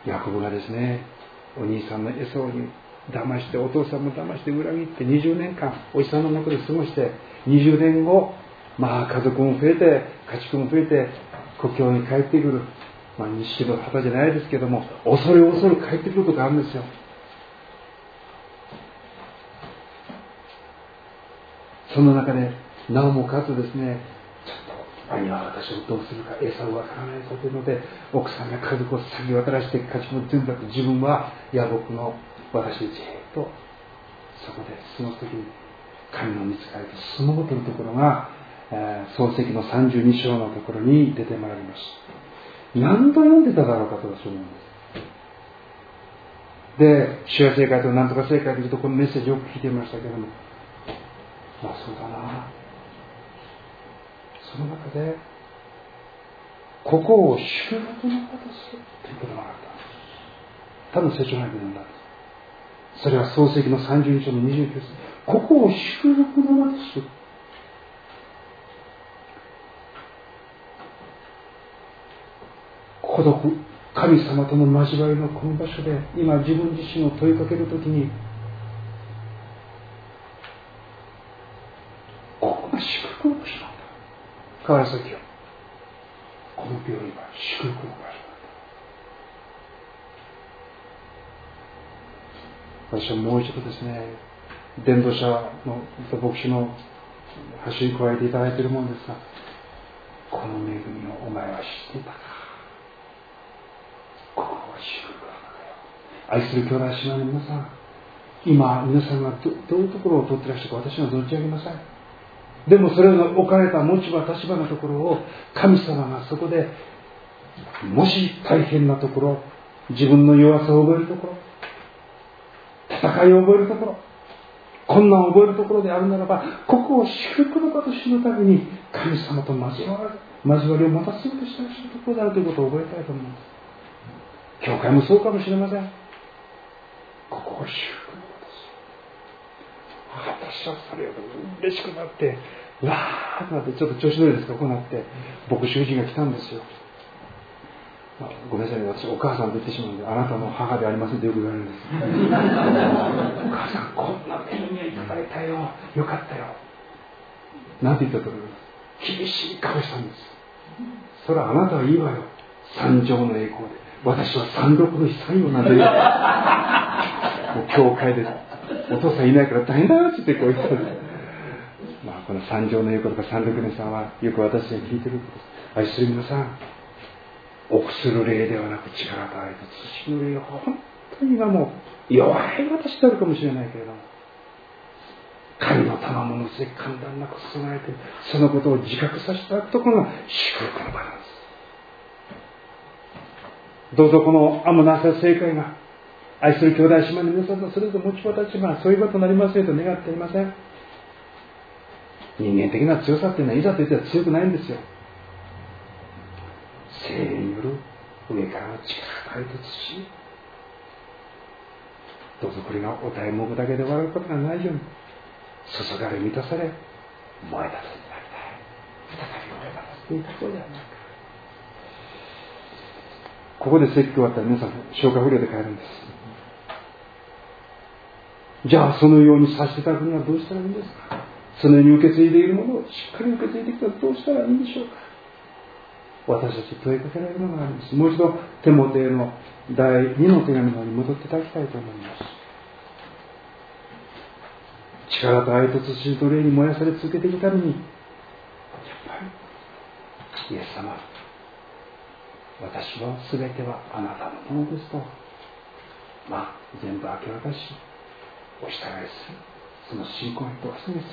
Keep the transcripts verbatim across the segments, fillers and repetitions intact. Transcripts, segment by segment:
ヤコブがですね、お兄さんのエソウに騙して、お父さんも騙して裏切ってにじゅうねんかんおじさんの中で過ごして、にじゅうねんご、まあ家族も増えて家畜も増えて故郷に帰ってくる、まあ錦の旗じゃないですけども、恐る恐る帰ってくることがあるんですよ。その中でなおもかつですね、ちょっと兄は私をどうするか、エサウはわからないぞというので、奥さんが家族を先渡らして家畜も全部だって、自分は野木の私でじっとそこで過ごすときに神の御使いと相撲を取るところが、えー、創世記のさんじゅうに章のところに出てまいります。何度読んでただろうかと私は思うんです。で、主や正解と何とか正解というとこのメッセージよく聞いていましたけども、まあそうだな、その中でここを祝福の場とするということがあった。多分聖書内で読んだんです。それは創世記のさんじゅうに章のにじゅうきゅう節。ここを祝福の場とする。孤独、神様との交わりのこの場所で今自分自身を問いかけるときに、ここが祝福の場所なんだ。川原崎よ、この病院は祝福の場所なんだ。私はもう一度ですね、伝道者の牧師の橋に加えていただいているものですが、この恵みをお前は知っていたか。ここは祝福なんだよ。愛する兄弟姉妹の皆さん、今皆さんが ど, どういうところを取ってらっしゃるか私は存じ上げません。でもそれの置かれた持ち場立場のところを神様がそこで、もし大変なところ、自分の弱さを覚えるところ、戦いを覚えるところ、困難を覚えるところであるならば、ここを祝福の場と知るために神様と交わる交わりを持たせようとしていらっしゃるところであるということを覚えたいと思います。教会もそうかもしれません。ここを祝福の場とする。私はそれを嬉しくなって、わーってなって、ちょっと調子乗りですか、こうなって牧師夫人が来たんですよ。まあ、ごめんなさい、私お母さんと言ってしまうんで、あなたの母でありませんとよく言われるんです。お母さん、こんな恵みをいただいたよ、よかったよ、なんて言ったと思います。厳しい顔したんです。それはあなたはいいわよ、三条の栄光で、私は三六の悲惨よなんて言う。もう教会でお父さんいないから大変だよって言ってこう言ったんです。まあこの三条の栄光とか三六の悲惨はよく私が聞いてることです。愛する皆さん、臆する霊ではなく力と愛と慎む霊が本当に今も弱い私であるかもしれないけれども、神の賜物のせい簡単なく注がれている、そのことを自覚させていただくところが祝福の場なんです。どうぞこのアモナサ正解が愛する兄弟姉妹の皆さんのそれぞれ持ち場たちがそういう場となりますよと願っていません。人間的な強さっていうのはいざと言ったら強くないんですよ。聖霊による上からの力と愛と土、どうぞこれがお題目だけで終わることがないように注がれ満たされ燃え立たせていただきたい。再び燃え立たせていただこうではないか。ここで説教終わったら皆さん消化不良で帰るんです。じゃあそのようにさせていただくにはどうしたらいいんですか。そのように受け継いでいるものをしっかり受け継いできたらどうしたらいいんでしょうか。私たち問いかけられるものがあります。もう一度テモテへのだいにの手紙の方に戻っていただきたいと思います。力と愛と慎と霊に燃やされ続けていくために、やっぱりイエス様、私のすべてはあなたのものですと、まあ全部明け渡しお従いする、その信仰にとすぐするのです。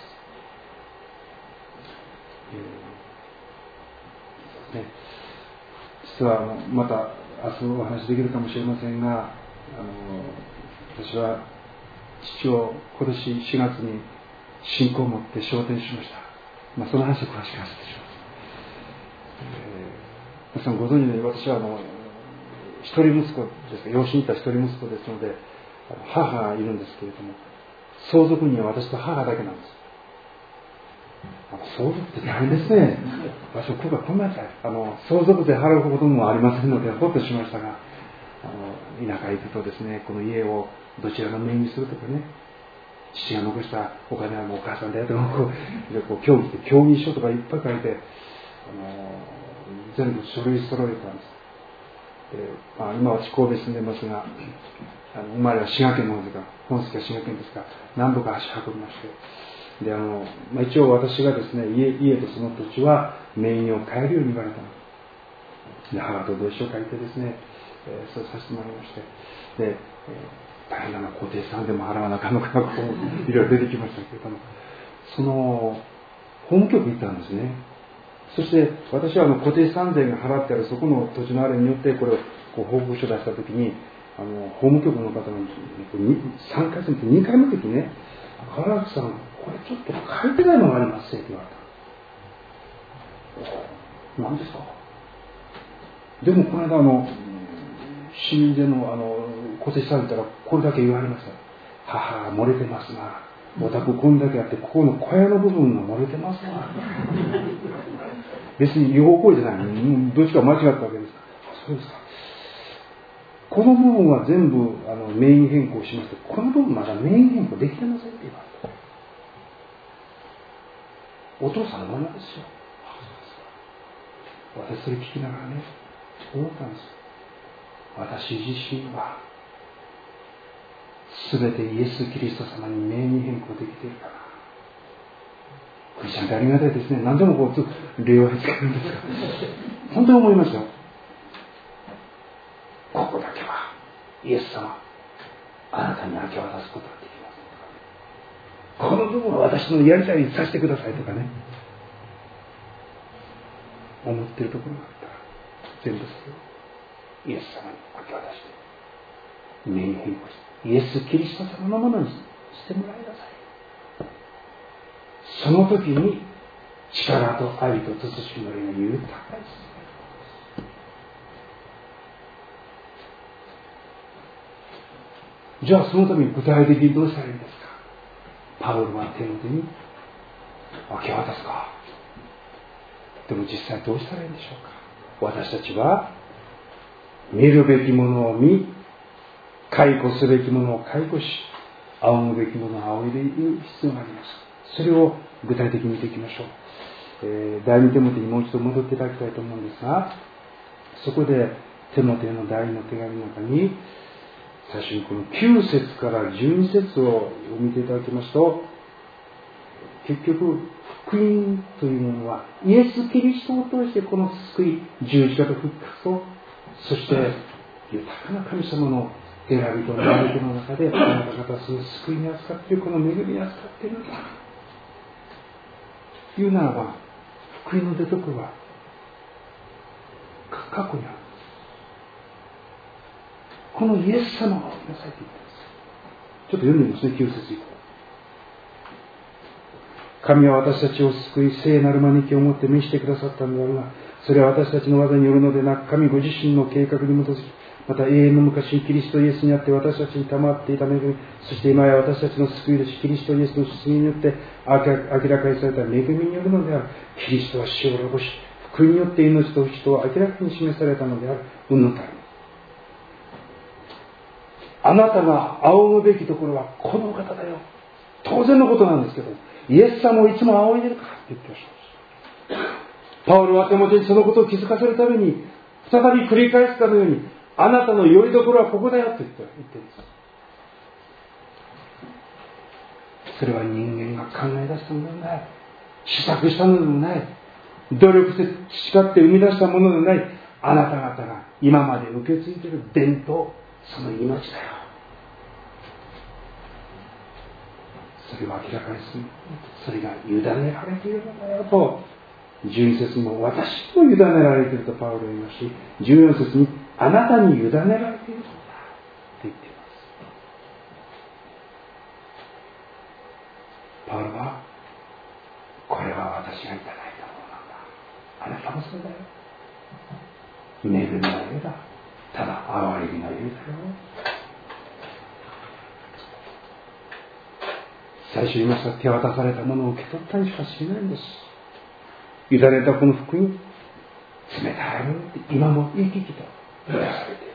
えーね、実はあのまた明日お話できるかもしれませんが、あの私は父を今年しがつに信仰を持って昇天しました。まあ、その話を詳しく話してします。皆さんご存知のように、私はあの一人息子ですか、養子にいた一人息子ですので、母がいるんですけれども、相続人は私と母だけなんです。相続って大変ですね。私はここがこんなにあの相続税払うこともありませんのでほっとしましたが、 あの田舎へ行くとですね、この家をどちらの名にするとかね、父が残したお金はもうお母さんだよとか、こうこう協議協議書とかいっぱい書いて、あの全部書類揃えたんです。で、まあ、今私神戸住んでますが、あの生まれは滋賀県の方ですが、本籍は滋賀県ですが、南部から足運びまして、であのまあ、一応私がですね、家, 家とその土地は名義を変えるように言われたので、母と同意書を書いてですね、えー、そうさせてもらいまして、で、えー、大変なのは固定資産でも払わなあかんのかな、こういろいろ出てきましたけれども、その法務局行ったんですね。そして私はあの固定資産税が払ってあるそこの土地のあれによってこれをこう報告書を出したときに、あの法務局の方がさんかいせんってにかいの時ね、原脇さん、これちょっと書いてないのがありますって言われた。何ですか。でもこの間あの市民税のあの固定資産ったらこれだけ言われました。母漏れてますな。お宅こんだけあってここの小屋の部分が漏れてますな。別に違法行為じゃないの。どっちか間違ったわけです。そうですか。この部分は全部あの名義変更しまして、この部分まだ名義変更できてませんって言われた。お父さんのままですよ。私それ聞きながらね、思ったんです。私自身は全てイエス・キリスト様に名義変更できているかな。クリスチャンってありがたいですね。何でもこう例をつけるんですが、本当に思いましたよ。ここだけはイエス様、あなたに明け渡すことができますとか、この部分は私のやりたいようにさせてくださいとかね、思っているところがあったら全部それをイエス様に明け渡して名義変更してイエス・キリスト様のものにしてもらいなさい。その時に力と愛と慎みの霊が豊かにする。じゃあそのために具体的にどうしたらいいんですか。パウロは手の手に明け渡すか。でも実際どうしたらいいんでしょうか。私たちは見るべきものを見、解雇すべきものを解雇し、仰ぐべきものを仰いでいる必要があります。それを具体的に見ていきましょう。えー、第二テモテにもう一度戻っていただきたいと思うんですが、そこでテモテの第二の手紙の中に最初にこのきゅう節からじゅうに節を読みていただきますと、結局福音というものはイエス・キリストを通してこの救い、十字架と復活と、そして豊かな神様の選びと招きの中であなた方はその救いに扱っている、この恵みに扱っているんだというならば、福音の出所は過去にある。このイエス様を見なさいと言っています。ちょっと読んでみますね、きゅう節以降。神は私たちを救い、聖なる招きをもって召してくださったのであるが、それは私たちの技によるのでなく、神ご自身の計画に基づき、また永遠の昔にキリストイエスにあって私たちに賜っていた恵み、そして今や私たちの救い主キリストイエスの出現によって明らかにされた恵みによるのである。キリストは死を滅ぼし、福音によって命と人を明らかに示されたのである。うんぬんたる。あなたが仰ぐべきところはこのお方だよ。当然のことなんですけど、イエス様をいつも仰いでるからって言ってました。パウロはテモテにそのことを気づかせるために再び繰り返すかのように、あなたの拠り所はここだよって言ってるんです。それは人間が考え出したのではない、試作したのでもない、努力して培って生み出したものでもない、あなた方が今まで受け継いでいる伝統、その命だよ。それを明らかにする。それが委ねられているのだよと、じゅうに節にも私にも委ねられているとパウロは言いますし、じゅうよん節にあなたに委ねられているのだと言っています。パウロはこれは私がいただいたものなんだ、あなたもそうだよ、恵みの家だ、ただ憐れみの家だよ。最初に言いました、手渡されたものを受け取ったにしかしないんです。委ねたこの福音、冷たいものって今も生き生きと生かされている。